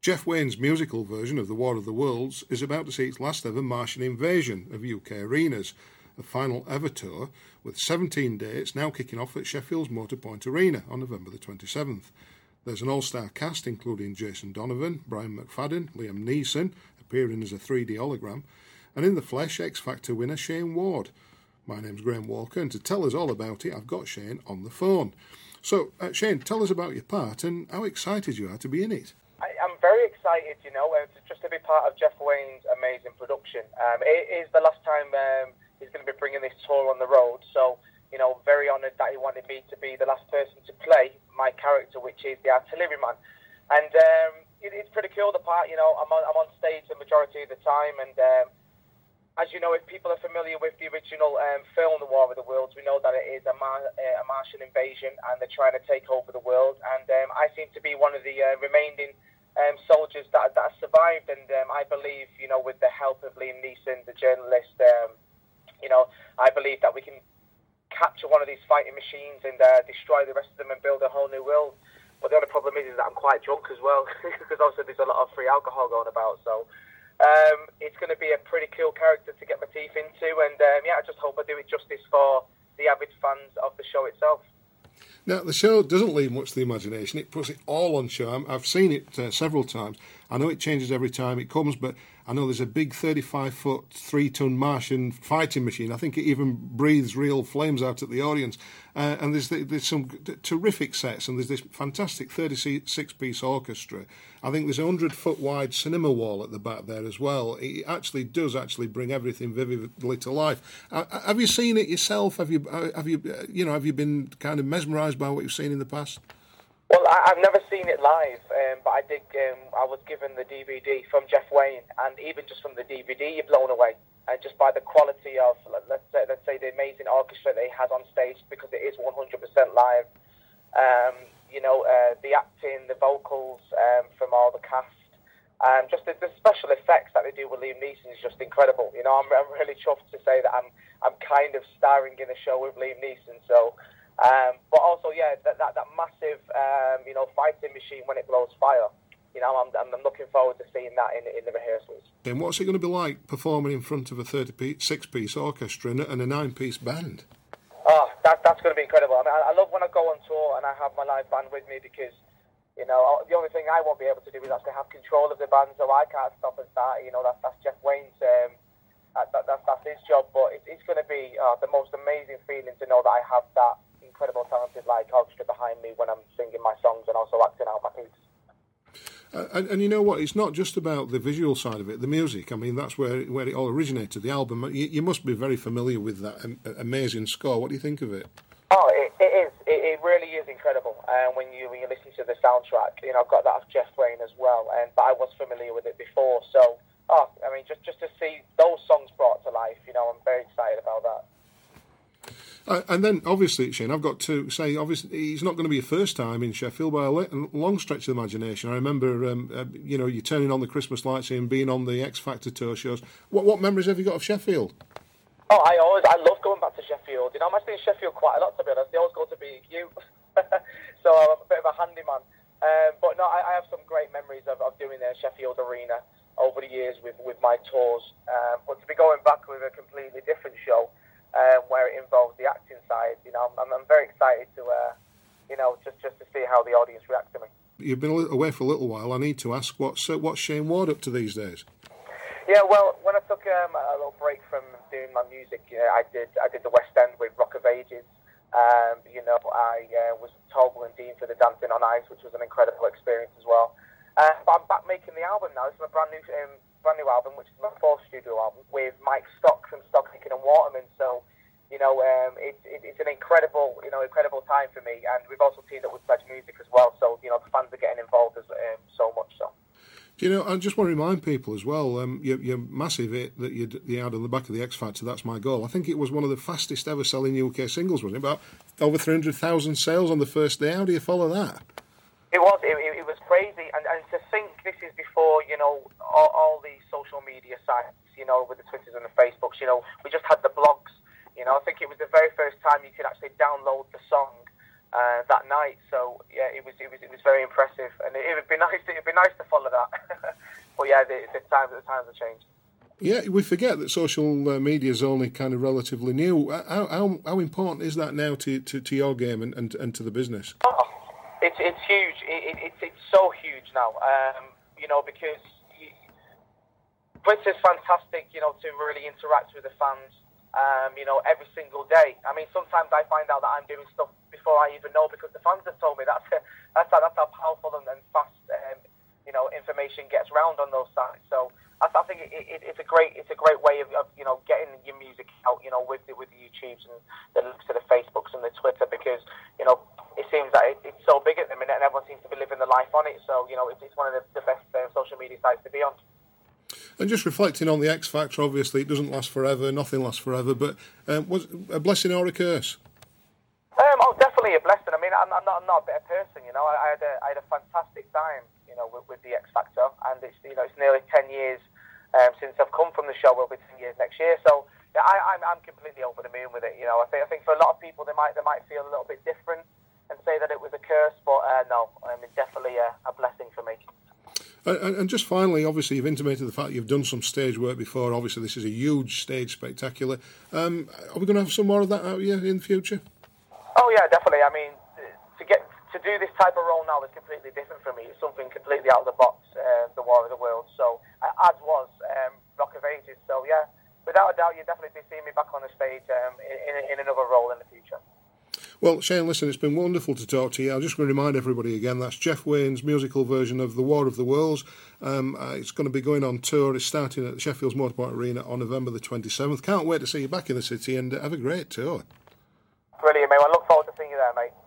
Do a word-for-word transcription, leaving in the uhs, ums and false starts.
Jeff Wayne's musical version of The War of the Worlds is about to see its last ever Martian invasion of U K arenas, a final ever tour with seventeen dates now kicking off at Sheffield's Motorpoint Arena on November the twenty-seventh. There's an all-star cast including Jason Donovan, Brian McFadden, Liam Neeson, appearing as a three D hologram, and in the flesh, X Factor winner Shane Ward. My name's Graham Walker, and to tell us all about it, I've got Shane on the phone. So, uh, Shane, tell us about your part and how excited you are to be in it. I, I'm very excited, you know, uh, just to be part of Jeff Wayne's amazing production. Um, it is the last time um, he's going to be bringing this tour on the road, so, you know, very honoured that he wanted me to be the last person to play my character, which is the artilleryman. And um, it, it's pretty cool, the part, you know, I'm on, I'm on stage the majority of the time, and um, as you know, if people are familiar with the original um, film, The War of the Worlds, we know that it is a, Mar- a Martian invasion and they're trying to take over the world. And um, I seem to be one of the uh, remaining um, soldiers that, that survived. And um, I believe, you know, with the help of Liam Neeson, the journalist, um, you know, I believe that we can capture one of these fighting machines and uh, destroy the rest of them and build a whole new world. But the only problem is, is that I'm quite drunk as well, because also there's a lot of free alcohol going about. So Um, it's going to be a pretty cool character to get my teeth into, and um, yeah, I just hope I do it justice for the avid fans of the show itself. Now, the show doesn't leave much to the imagination. It puts it all on show. I've seen it uh, several times. I know it changes every time it comes, but I know there's a big thirty-five foot, three ton Martian fighting machine. I think it even breathes real flames out at the audience. Uh, and there's, there's some terrific sets, and there's this fantastic thirty-six piece orchestra. I think there's a one hundred foot wide cinema wall at the back there as well. It actually does actually bring everything vividly to life. Uh, have you seen it yourself? Have you, have you, you know, have you been kind of mesmerised by what you've seen in the past? Well, I, I've never seen it live, um, but I did. Um, I was given the D V D from Jeff Wayne, and even just from the D V D, you're blown away. And just by the quality of, let's say, let's say the amazing orchestra that he has on stage, because it is one hundred percent live. Um, you know, uh, the acting, the vocals um, from all the cast, um, just the, the special effects that they do with Liam Neeson is just incredible. You know, I'm, I'm really chuffed to say that I'm I'm kind of starring in a show with Liam Neeson. So. Um, but also, yeah, that that, that massive, um, you know, fighting machine when it blows fire. You know, I'm I'm looking forward to seeing that in in the rehearsals. And what's it going to be like performing in front of a thirty-six piece orchestra and a nine piece band? Oh, that that's going to be incredible. I mean, I, I love when I go on tour and I have my live band with me, because, you know, the only thing I won't be able to do is actually have control of the band, so I can't stop and start. You know, that's that's Jeff Wayne's. Um, that, that, that's that's his job. But it, it's going to be uh, the most amazing feeling to know that I have that incredible talented like orchestra behind me when I'm singing my songs and also acting out my piece. Uh, and, and you know what? It's not just about the visual side of it, the music. I mean, that's where where it all originated. The album. You, you must be very familiar with that um, amazing score. What do you think of it? Oh, it, it is. It, it really is incredible. And uh, when you when you listen to the soundtrack, you know, I've got that of Jeff Wayne as well. And but I was familiar with it before. So, oh, I mean, just just to see those songs brought to life, you know, I'm very excited about that. Uh, and then, obviously, Shane, I've got to say, obviously, it's not going to be your first time in Sheffield by a long stretch of the imagination. I remember, um, uh, you know, you turning on the Christmas lights and being on the X Factor tour shows. What what memories have you got of Sheffield? Oh, I always, I love going back to Sheffield. You know, I'm actually in Sheffield quite a lot, to be honest. They always go to B and Q. So I'm a bit of a handyman. Um, but no, I, I have some great memories of, of doing the Sheffield Arena over the years with, with my tours. Um, but to be going back with a completely different show, Um, where it involves the acting side, you know, I'm, I'm very excited to, uh, you know, just, just to see how the audience react to me. You've been away for a little while. I need to ask, what's uh, what's Shane Ward up to these days? Yeah, well, when I took um, a little break from doing my music, you know, I did I did the West End with Rock of Ages. Um, you know, I uh, was Tolbel and Dean for the Dancing on Ice, which was an incredible experience as well. Uh, but I'm back making the album now. It's my brand new. Um, brand new album, which is my fourth studio album, with Mike Stock from Stock, Aitken and Waterman. So, you know, um, it, it, it's an incredible, you know, incredible time for me. And we've also teamed up with Pledge Music as well. So, you know, the fans are getting involved as, um, so much so. Do you know, I just want to remind people as well, um, your, your massive hit that you, you had on the back of the X Factor, That's My Goal. I think it was one of the fastest ever selling U K singles, wasn't it? About over three hundred thousand sales on the first day. How do you follow that? It was, it, it, it was crazy. And, and to think this is before, you know, all, all the social media sites, you know, with the Twitters and the Facebooks, you know, we just had the blogs. You know, I think it was the very first time you could actually download the song uh, that night. So yeah, it was it was it was very impressive, and it, it would be nice. It'd be nice to follow that. But yeah, the, the times the times have changed. Yeah, we forget that social uh, media is only kind of relatively new. How how, how important is that now to, to, to your game and, and, and to the business? Oh, it's it's huge. It, it, it's it's so huge now. Um, you know, because you, Twitter's fantastic. You know, to really interact with the fans. Um, you know, every single day. I mean, sometimes I find out that I'm doing stuff before I even know because the fans have told me. That's that's how, that's how powerful and, and fast um, you know information gets around on those sites. So I, I think it, it, it's a great it's a great way of, of you know getting your music out. You know, with the, with the YouTubes and the links to the Facebooks and the Twitter, because you know it seems that it, it's so big at the minute and everyone seems to be living the life on it. So you know it's, it's one of the, the best uh, social media sites to be on. And just reflecting on the X Factor, obviously it doesn't last forever, nothing lasts forever, but um, was a blessing or a curse? Um, oh, definitely a blessing. I mean, I'm, I'm, not, I'm not a better person, you know. I, I had a, I had a fantastic time, you know, with, with the X Factor, and it's you know it's nearly ten years um, since I've come from the show. Will be ten years next year, so yeah, I, I'm, I'm completely over the moon with it. You know, I think I think for a lot of people they might they might feel a little bit different and say that it was a curse, but uh, no, I mean definitely a, a blessing for me. And, and just finally, obviously, you've intimated the fact you've done some stage work before. Obviously, this is a huge stage spectacular. Um, are we going to have some more of that out here in the future? Oh yeah, definitely. I mean, to get to do this type of role now is completely different for me. It's something completely out of the box. Uh, the War of the Worlds. So, uh, as was um, Rock of Ages. So yeah, without a doubt, you'll definitely be seeing me back on the stage um, in, in another role in the future. Well, Shane, listen, it's been wonderful to talk to you. I'm just going to remind everybody again, that's Jeff Wayne's musical version of The War of the Worlds. Um, uh, it's going to be going on tour. It's starting at the Sheffield's Motorpoint Arena on November the twenty-seventh. Can't wait to see you back in the city, and uh, have a great tour. Brilliant, mate. I look forward to seeing you there, mate.